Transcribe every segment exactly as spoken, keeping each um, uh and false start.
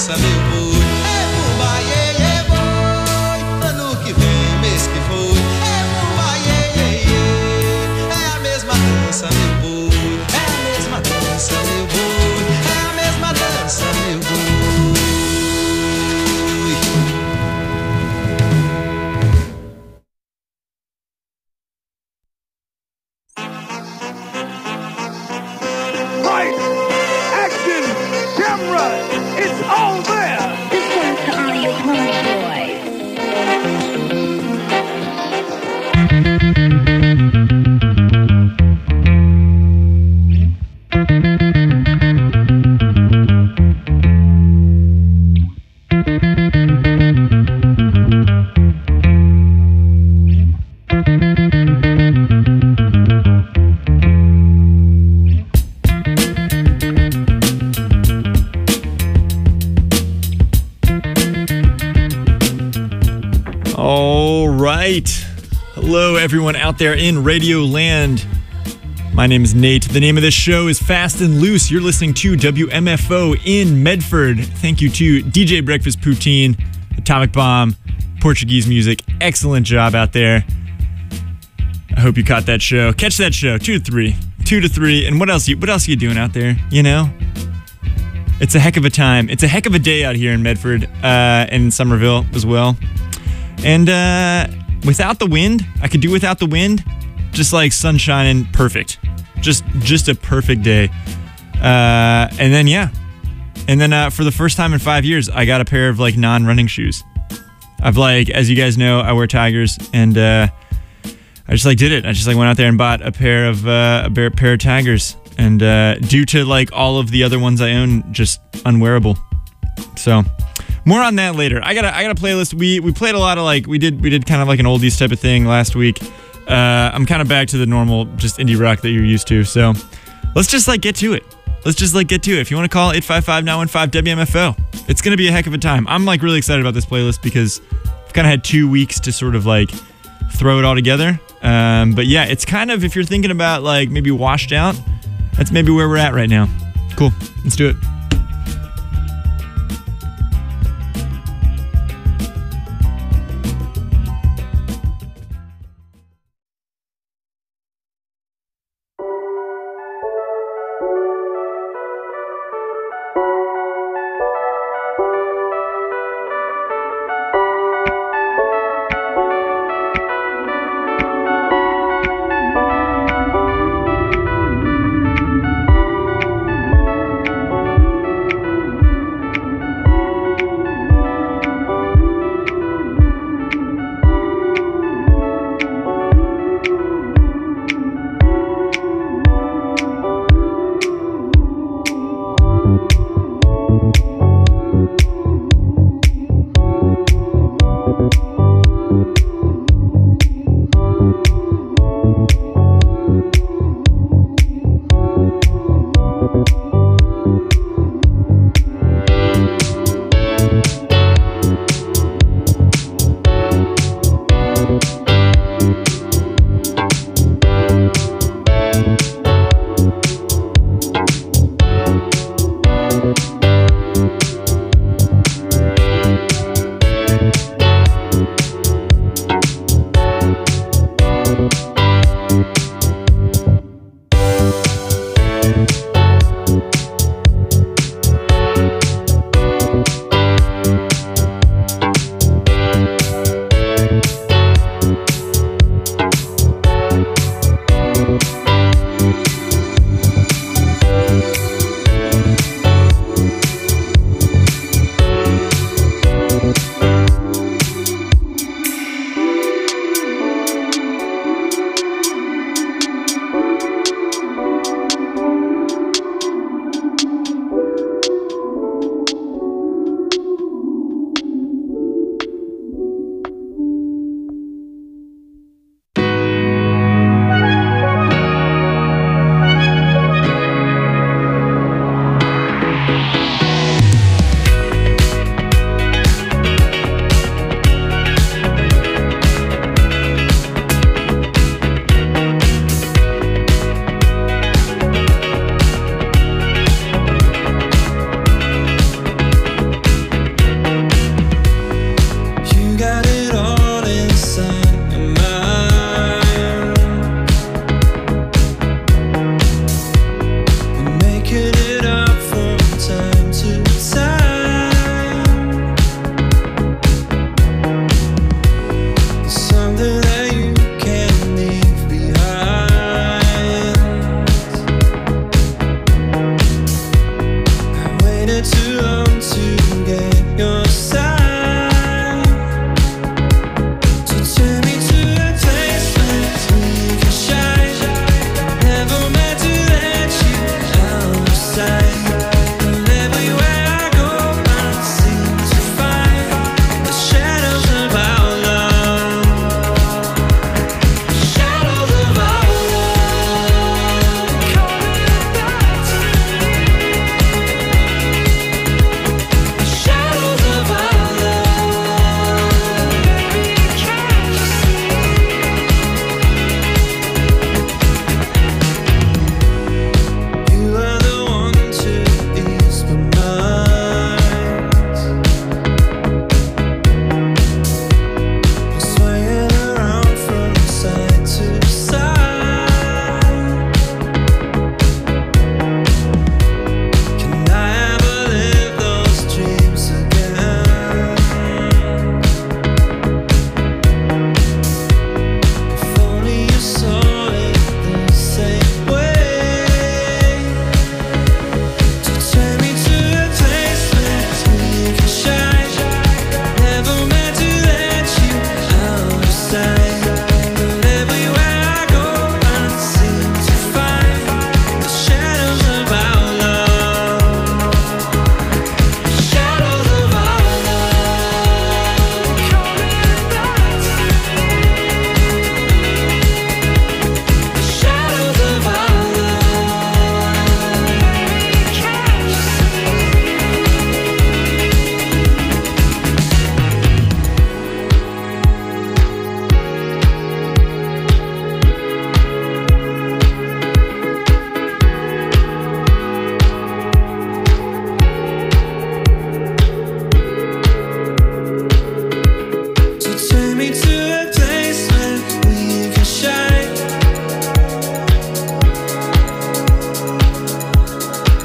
dança, meu boi. É bumba, iê, iê, boi. Ano que vem, mês que foi. É bumba, iê, iê, iê. É a mesma dança, meu boi. É a mesma dança, meu boi. É a mesma dança, meu boi. Right, action, camera, it's all there. This one's to all you homeboys. All right. Hello, everyone out there in Radio Land. My name is Nate. The name of this show is Fast and Loose. You're listening to W M F O in Medford. Thank you to D J Breakfast Poutine, Atomic Bomb, Portuguese Music. Excellent job out there. I hope you caught that show. Catch that show. Two to three. Two to three. And what else? You, what else are you doing out there? You know? It's a heck of a time. It's a heck of a day out here in Medford uh, and in Somerville as well. And uh, without the wind, I could do without the wind. Just like sunshine and perfect. Just just a perfect day. Uh, and then, yeah. And then uh, for the first time in five years, I got a pair of like non-running shoes. I've like, as you guys know, I wear Tigers. And uh, I just like did it. I just like went out there and bought a pair of, uh, a pair, pair of Tigers. And uh, due to like all of the other ones I own, just unwearable. So... more on that later. I got a, I got a playlist. We we played a lot of like we did we did kind of like an oldies type of thing last week. Uh, I'm kind of back to the normal just indie rock that you're used to. So let's just like get to it. Let's just like get to it. If you want to call eight five five, nine one five, W M F O, it's gonna be a heck of a time. I'm like really excited about this playlist because I've kind of had two weeks to sort of like throw it all together. Um, but yeah, it's kind of if you're thinking about like maybe washed out, that's maybe where we're at right now. Cool. Let's do it.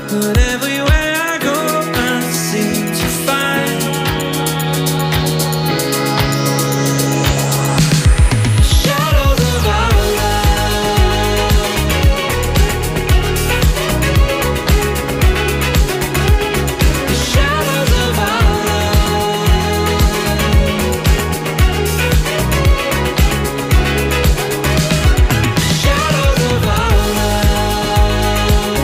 But everywhere I go, I seem to find shadows of our love. The shadows of our love. Shadows of our love.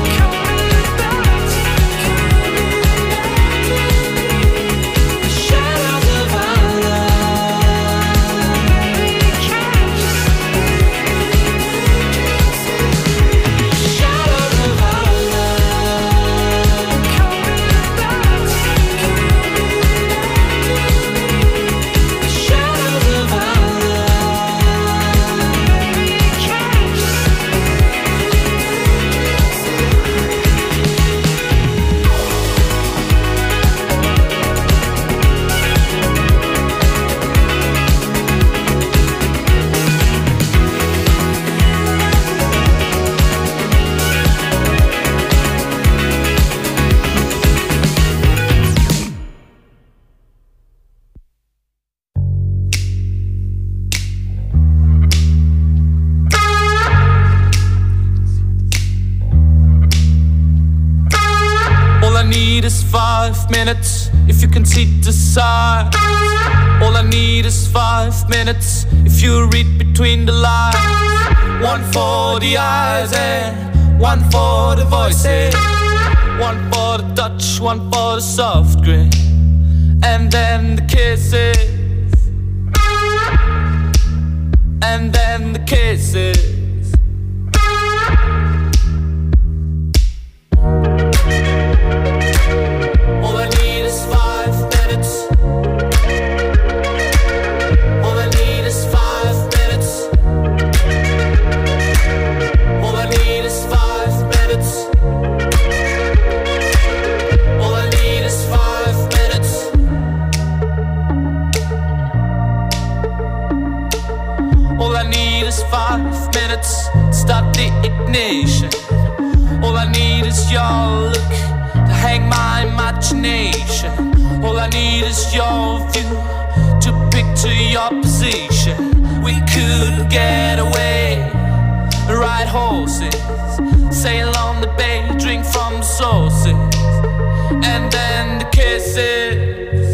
Shadows of our All I need is five minutes if you can see the signs. All I need is five minutes if you read between the lines. One for the eyes and one for the voices. One for the touch, one for the soft grin, and then the kisses, and then the kisses. All I need is five minutes. All I need is five minutes. All I need is five minutes. All I need is five minutes. All I need is five minutes. Start the ignition. All I need is your look to hang my imagination. All I need is your view to picture your position. We could get away, ride horses, sail on the bay, drink from the sources, and then the kisses,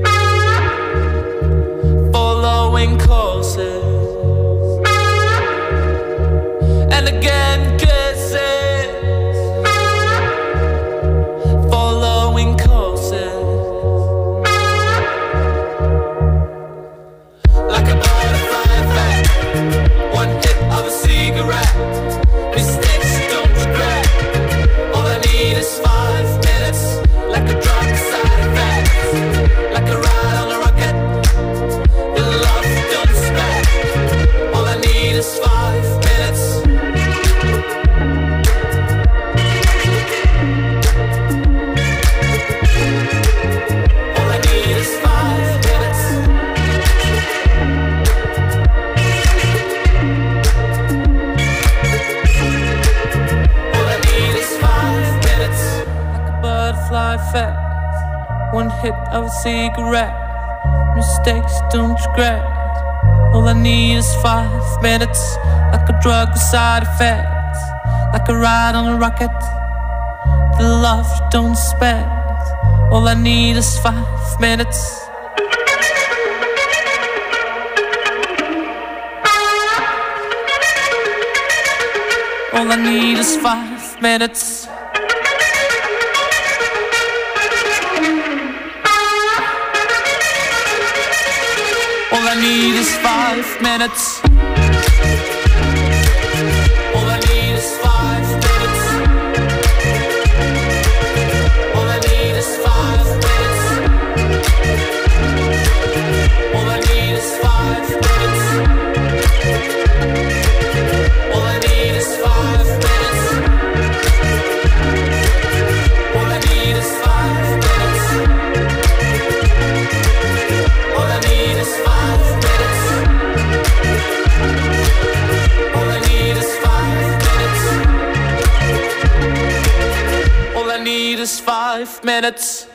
following courses, and again kisses, following courses. Like a butterfly effect, one hit of a cigarette, mistakes don't regret. All I need is five minutes, like a drug side effect, like a ride on a rocket, the love you don't expect. All I need is five minutes. All I need is five minutes. All I need is five minutes. Like a butterfly effect, one hit of a cigarette, mistakes don't regret. All I need is five minutes. Like a drug with side effects, like a ride on a rocket, the love you don't expect. All I need is five minutes. All I need is five minutes. All I need is five minutes. All I need is five minutes. All I need is five minutes. All I need is five minutes. All I need is five minutes. All I need is five minutes. All I need is five minutes. is five minutes.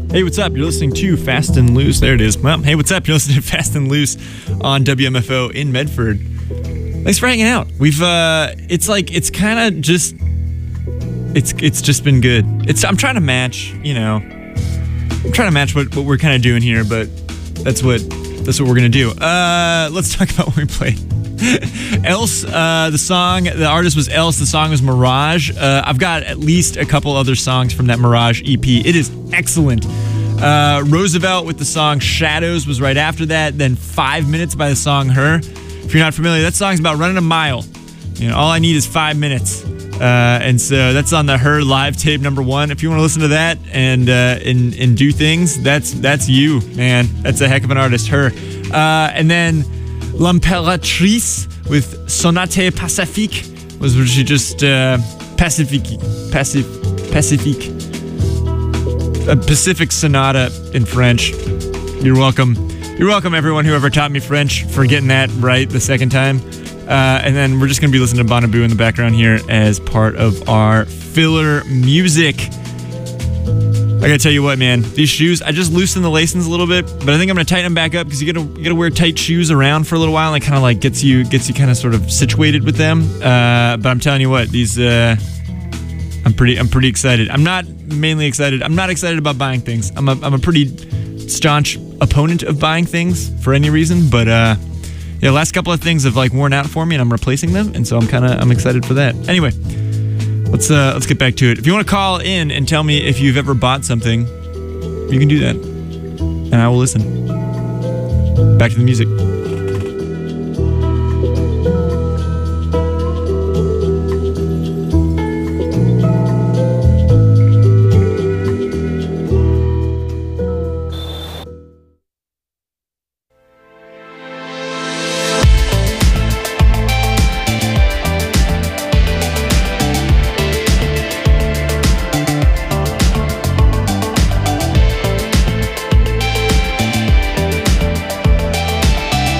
Hey, what's up? You're listening to Fast and Loose. There it is. Well, hey, what's up? You're listening to Fast and Loose on W M F O in Medford. Thanks for hanging out. We've, uh, it's like, it's kind of just, it's it's just been good. It's I'm trying to match, you know, I'm trying to match what, what we're kind of doing here, but that's what, that's what we're going to do. Uh, let's talk about what we played. Else, uh, the song, the artist was Else, the song was Mirage. Uh, I've got at least a couple other songs from that Mirage E P. It is excellent. Uh, Roosevelt with the song Shadows was right after that. Then Five Minutes by the song Her. If you're not familiar, that song's about running a mile. You know, all I need is five minutes. Uh, and so that's on the Her live tape number one. If you want to listen to that and, uh, and, and do things, that's, that's you, man. That's a heck of an artist, Her. Uh, and then L'Impératrice with Sonate Pacifique was she just uh, Pacifique, Pacif, Pacifique, a Pacific Sonata in French. You're welcome. You're welcome, everyone who ever taught me French, for getting that right the second time. Uh, and then we're just going to be listening to Bonnaboo in the background here as part of our filler music. I gotta tell you what, man, these shoes, I just loosened the lacings a little bit, but I think I'm gonna tighten them back up because you gotta you gotta wear tight shoes around for a little while, and it kind of like gets you gets you kind of sort of situated with them. Uh, but I'm telling you what, these uh, I'm pretty I'm pretty excited. I'm not mainly excited. I'm not excited about buying things. I'm a I'm a pretty staunch opponent of buying things for any reason, but uh, yeah, the last couple of things have like worn out for me, and I'm replacing them, and so I'm kind of I'm excited for that. Anyway. Let's uh, let's get back to it. If you want to call in and tell me if you've ever bought something, you can do that, and I will listen. Back to the music. Thank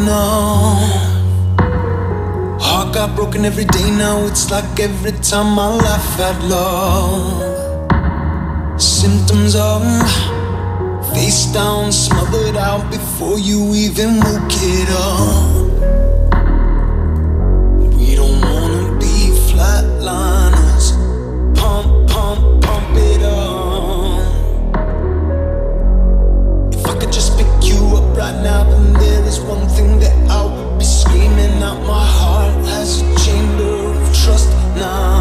enough. Heart got broken every day now. It's like every time I laugh at love. Symptoms of face down, smothered out before you even woke it up. We don't wanna be flatliners. Pump, pump, pump it up. If I could just pick you up right now, then there is one thing that I would be screaming out. My heart has a chamber of trust now.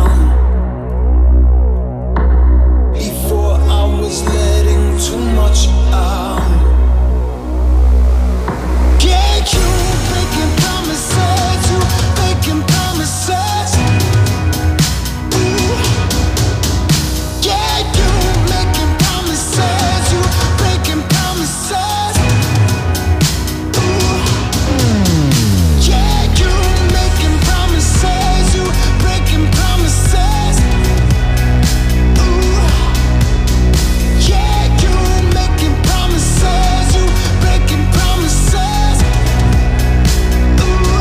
Before I was letting too much out. Yeah, you making promises, you making promises. Ooh. Yeah, you making promises, you breaking promises. Ooh. Yeah, you making promises, you breaking promises. Ooh. Yeah, you making promises, you breaking promises. Ooh.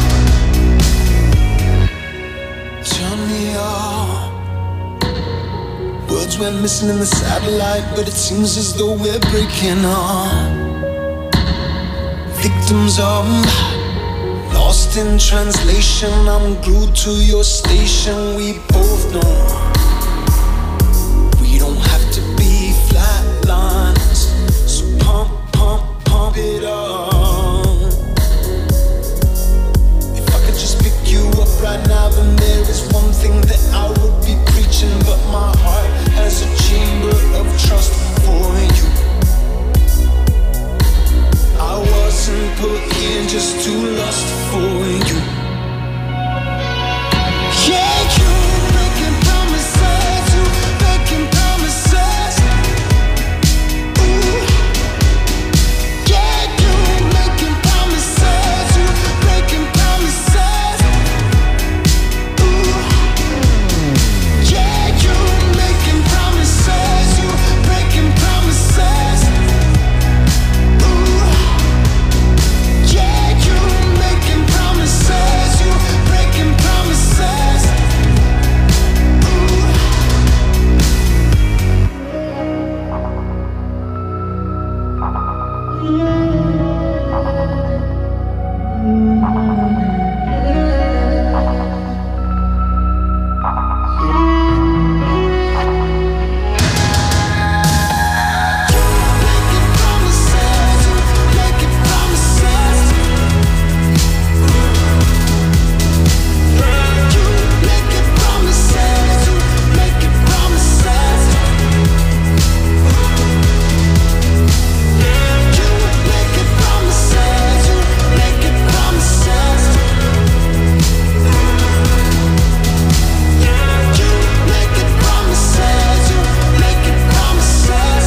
Turn me on. Words went missing in the satellite, but it seems as though we're breaking on. Victims of lost in translation. I'm glued to your station. We both know we don't have to be flatliners. So pump, pump, pump it up. If I could just pick you up right now, then there is one thing that I would be preaching. But my heart has a chamber of trust for you. I wasn't put here just to lust for you. Yeah, you making promises, you making promises. Ooh. Yeah, you making promises, you breaking promises. Ooh. Yeah, you making promises, you breaking promises. Ooh. Yeah, you making promises, you breaking promises. Ooh. Making promises, you making promises. You making promises, you making promises. You making promises, you making promises. You making promises, you making promises.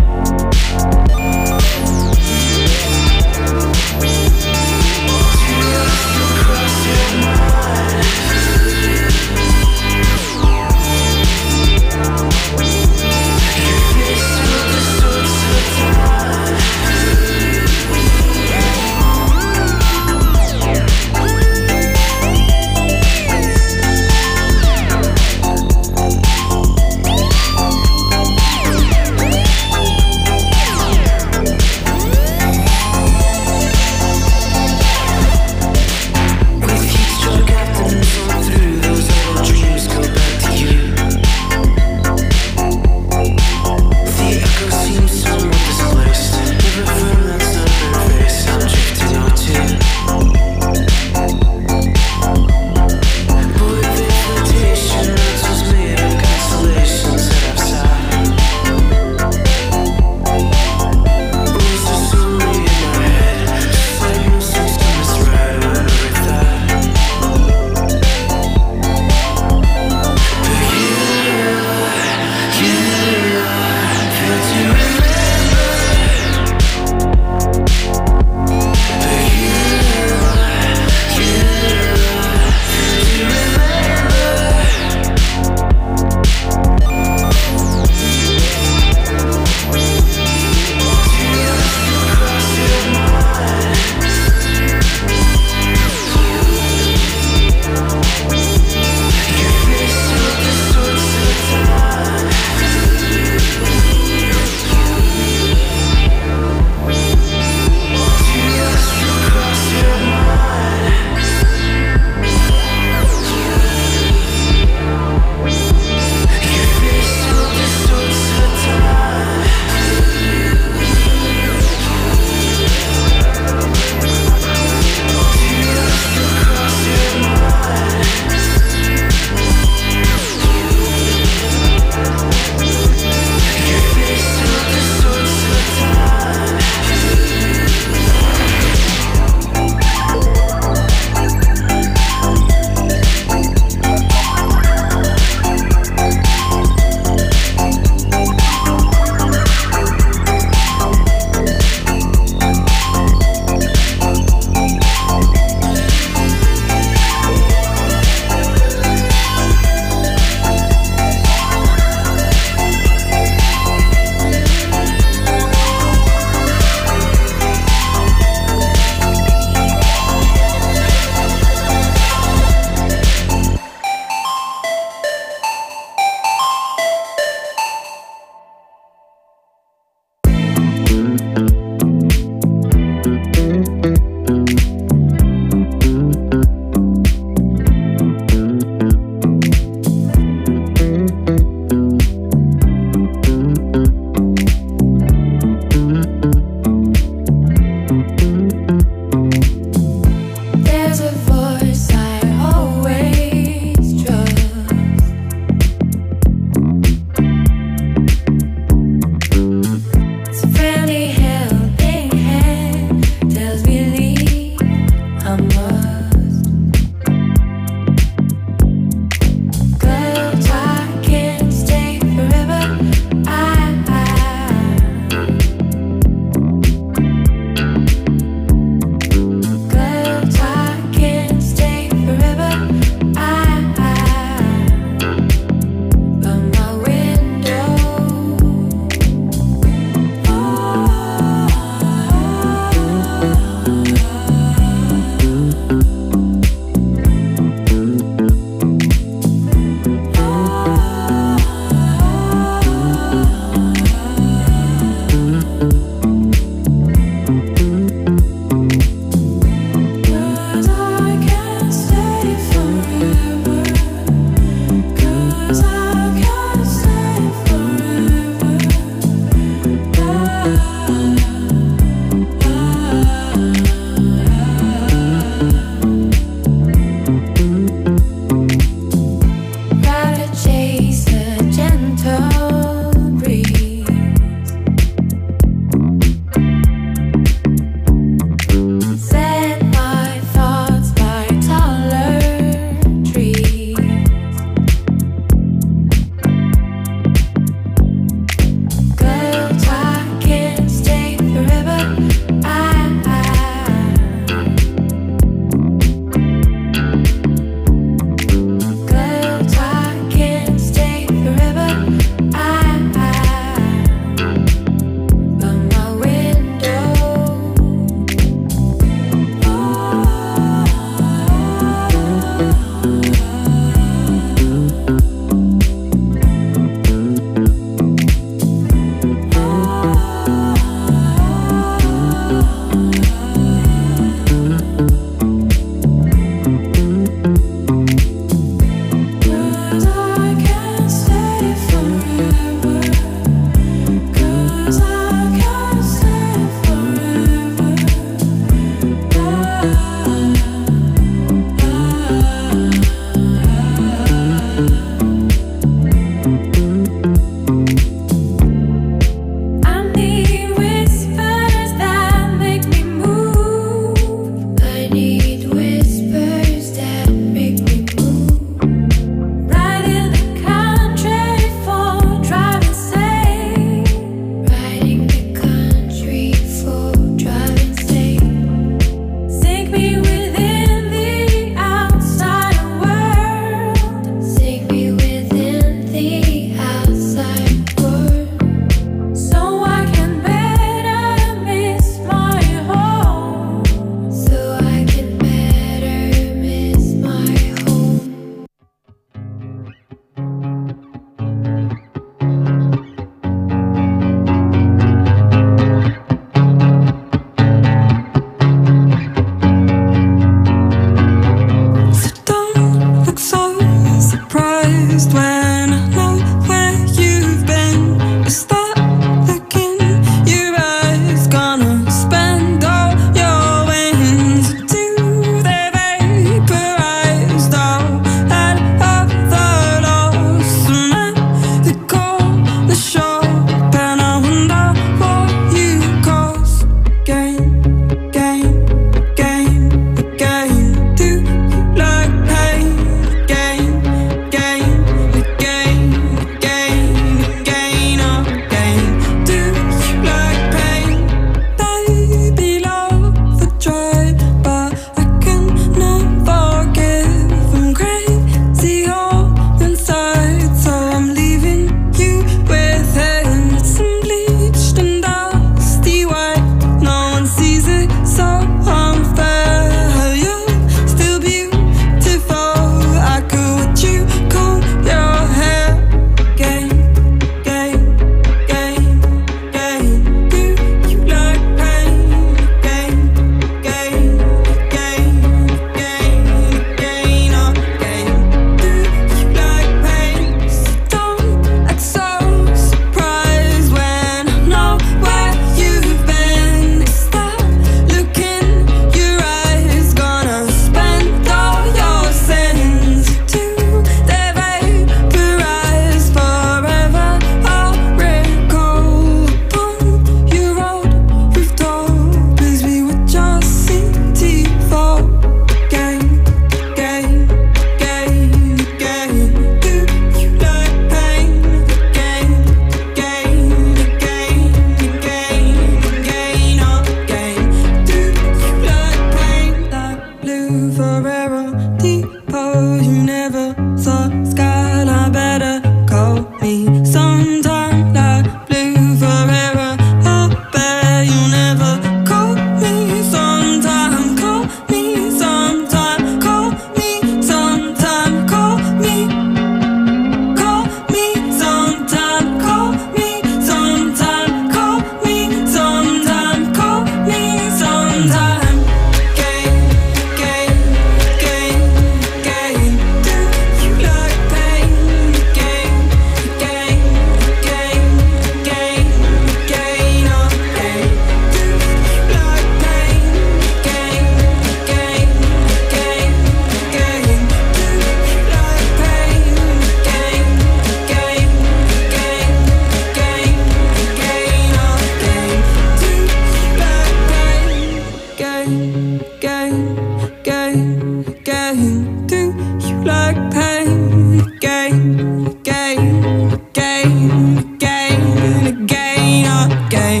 blue forever. Depot, you never thought skyline better. Call me sometime like blue forever. I bet you never call me sometime. Call me sometime. Call me sometime. Call me. Call me sometime. Call me sometime. Call me sometime. Call me sometime. Game, game, game, game. Do you like pain? Game, game, game, game, game, oh game. Do you like pain? Game, game, game, game. Do you like pain? Game, game, game, game, game, oh game. Do you like pain? Game, game, game, game. Do you like pain? Game, game, game, game, game, oh game.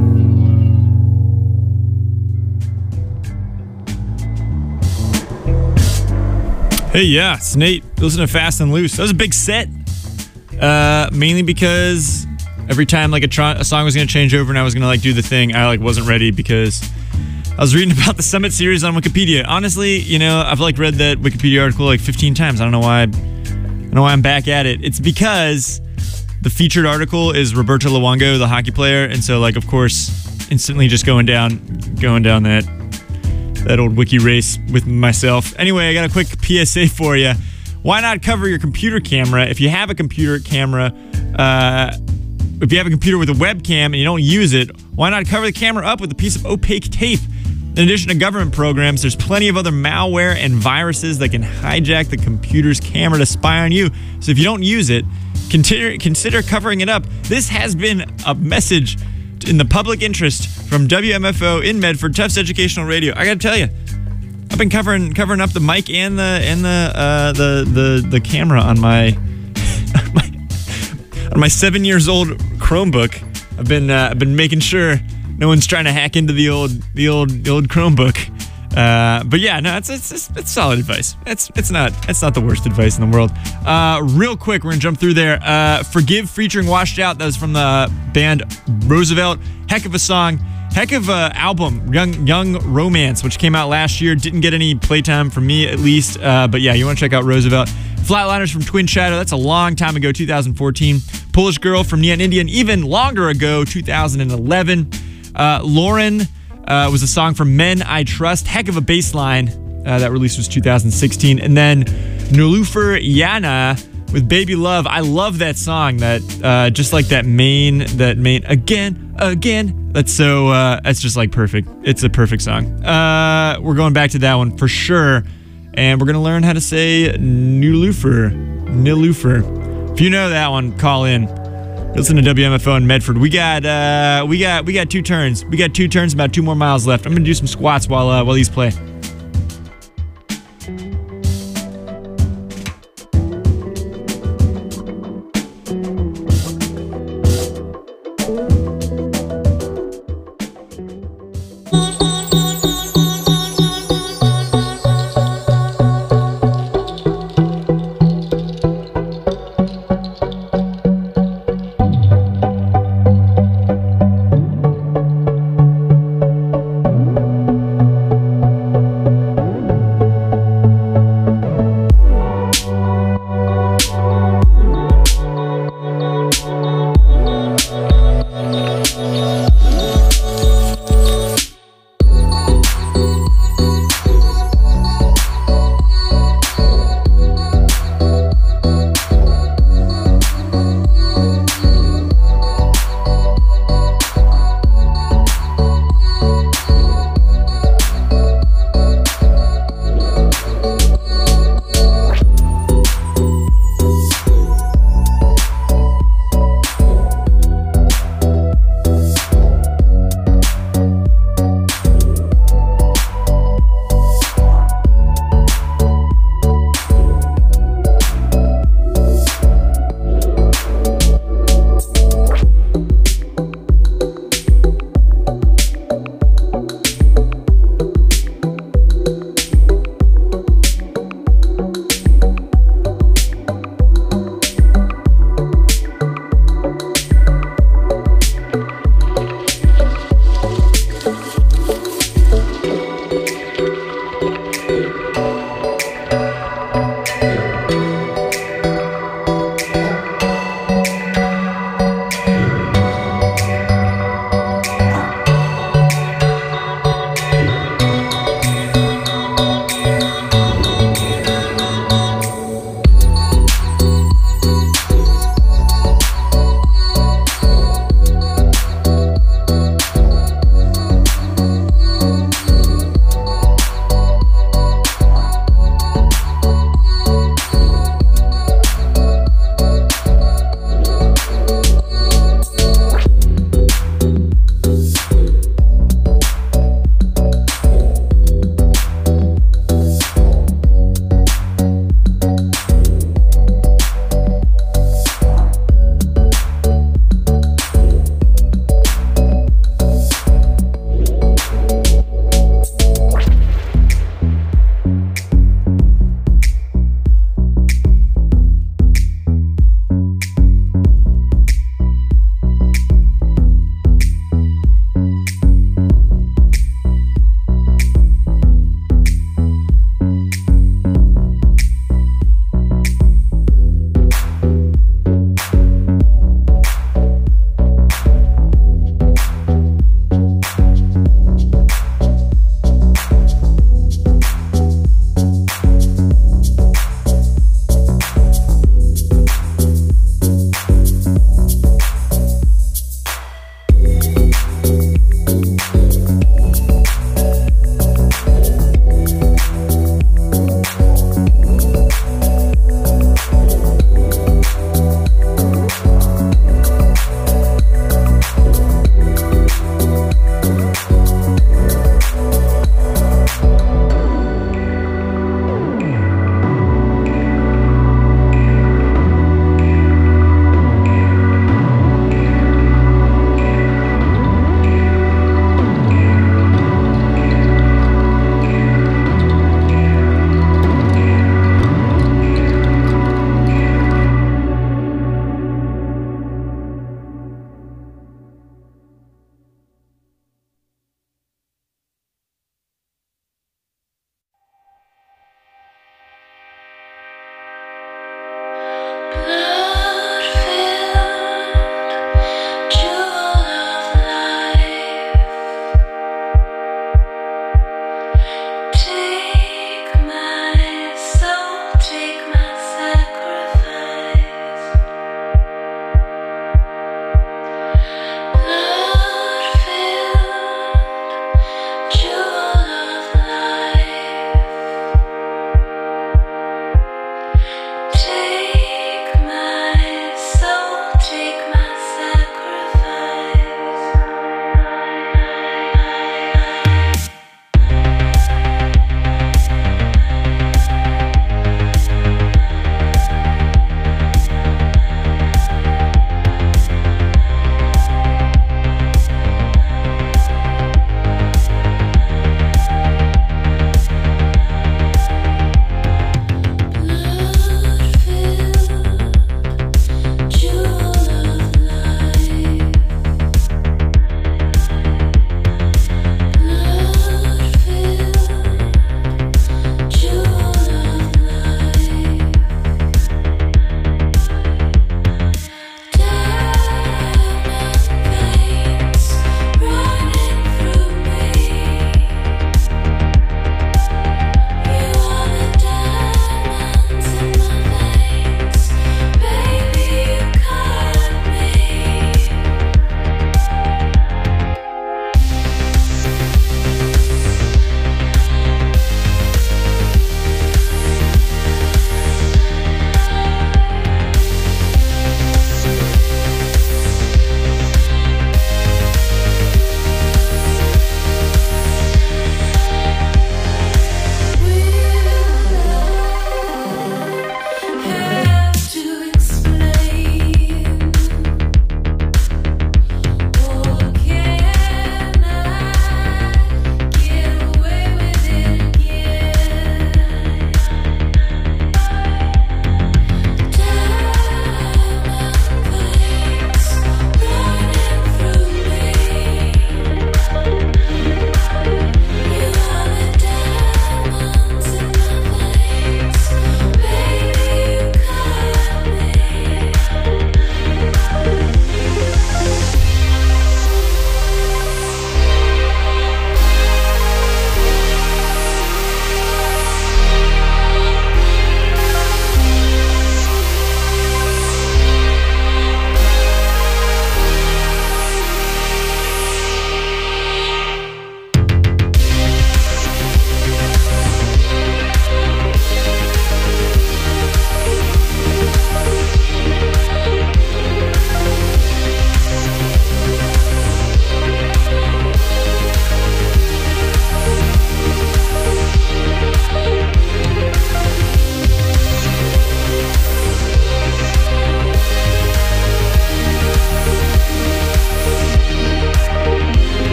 Hey, yeah, it's Nate. Listen to Fast and Loose. That was a big set. Uh, mainly because every time like a, tr- a song was gonna change over and I was gonna like do the thing, I like wasn't ready because I was reading about the Summit series on Wikipedia. Honestly, you know, I've like read that Wikipedia article like fifteen times. I don't know why. I don't know why I'm back at it. It's because the featured article is Roberto Luongo, the hockey player, and so like of course, instantly just going down, going down that. that old wiki race with myself. Anyway, I got a quick P S A for you. Why not cover your computer camera? If you have a computer camera, uh, if you have a computer with a webcam and you don't use it, why not cover the camera up with a piece of opaque tape? In addition to government programs, there's plenty of other malware and viruses that can hijack the computer's camera to spy on you. So if you don't use it, consider, consider covering it up. This has been a message in the public interest from W M F O in Medford, Tufts Educational Radio. I gotta tell you, I've been covering covering up the mic and the and the uh, the the the camera on my my on my seven years old Chromebook. I've been uh, I've been making sure no one's trying to hack into the old the old the old Chromebook. Uh, but yeah, no, it's, it's it's it's solid advice. It's it's not it's not the worst advice in the world. Uh, real quick, we're gonna jump through there. Uh, Forgive featuring Washed Out. That was from the band Roosevelt. Heck of a song. Heck of a album, Young Young Romance, which came out last year. Didn't get any playtime from me, at least. Uh, but yeah, you want to check out Roosevelt. Flatliners from Twin Shadow. That's a long time ago, two thousand fourteen. Polish Girl from Neon Indian, even longer ago, two thousand eleven. Uh, Lauren uh, was a song from Men I Trust. Heck of a bass line. Uh, that release was two thousand sixteen. And then Nulufer Yana with Baby Love. I love that song. That uh, just like that main, that main again, again. That's so, uh, that's just like perfect. It's a perfect song. Uh, we're going back to that one for sure. And we're going to learn how to say Nulufer. Nulufer. If you know that one, call in. Listen to W M F O in Medford. We got, uh, we got, we got two turns. We got two turns, about two more miles left. I'm going to do some squats while, uh, while these play.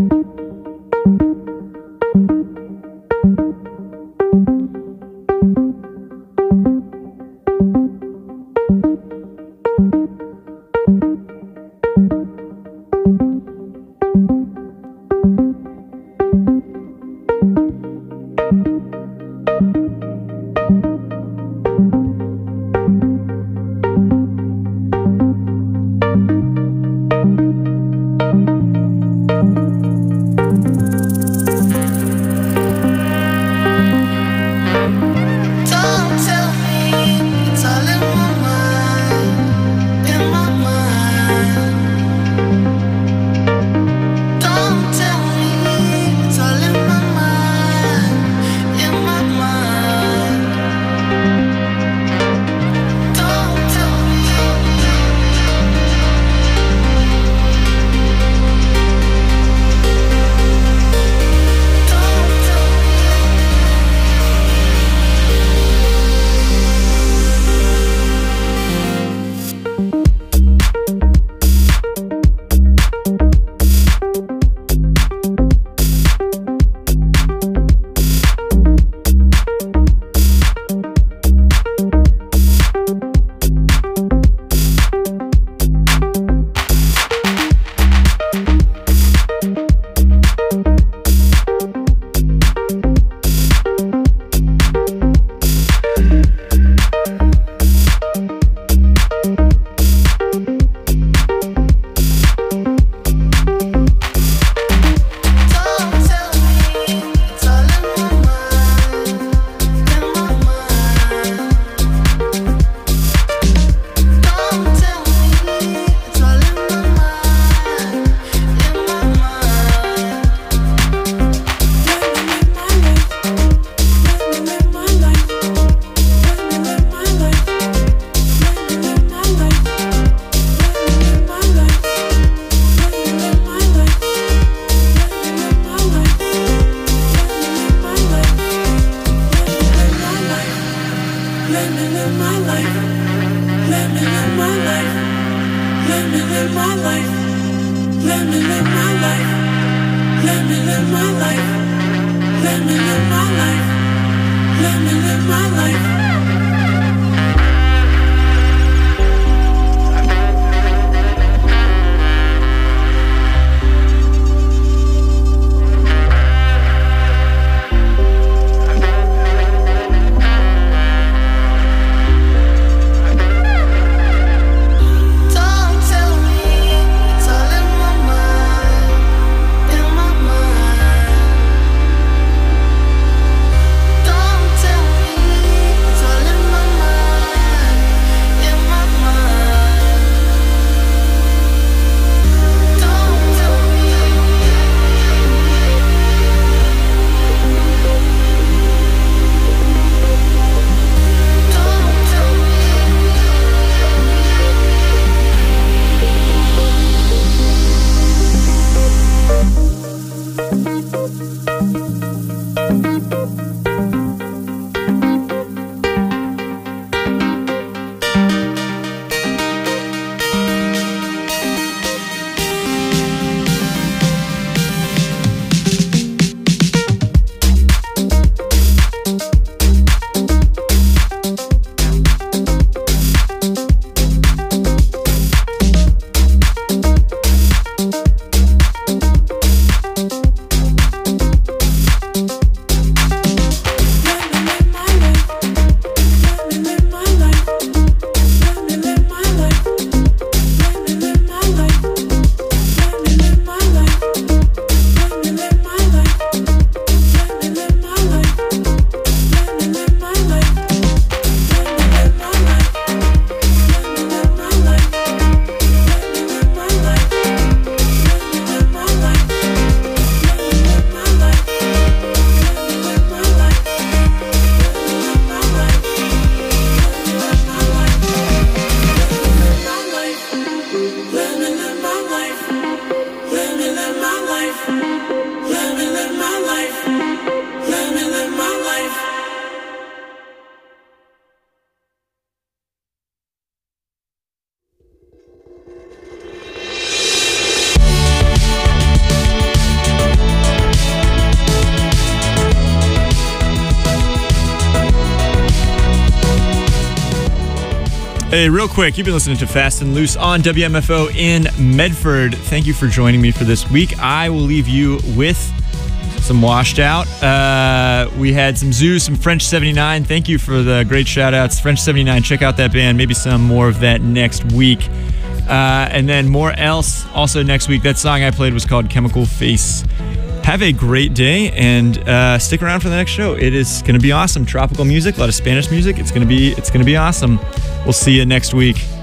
Don't tell me Hey, real quick, you've been listening to Fast and Loose on W M F O in Medford. Thank you for joining me for this week. I will leave you with some Washed Out. Uh, we had some Zoo, some French seventy-nine. Thank you for the great shout-outs. French seventy-nine, check out that band. Maybe some more of that next week. Uh, and then more else also next week. That song I played was called Chemical Face. Have a great day and uh, stick around for the next show. It is going to be awesome. Tropical music, a lot of Spanish music. It's going to be it's going to be awesome. We'll see you next week.